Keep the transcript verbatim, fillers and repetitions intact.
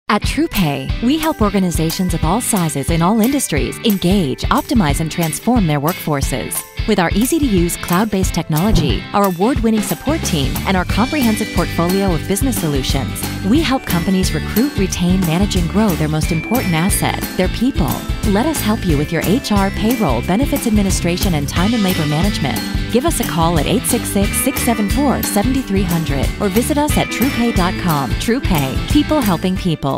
At TruePay, we help organizations of all sizes in all industries engage, optimize, and transform their workforces. With our easy-to-use cloud-based technology, our award-winning support team, and our comprehensive portfolio of business solutions, we help companies recruit, retain, manage, and grow their most important asset, their people. Let us help you with your H R, payroll, benefits administration, and time and labor management. Give us a call at eight six six, six seven four, seven three zero zero or visit us at TruePay dot com. TruePay, people helping people.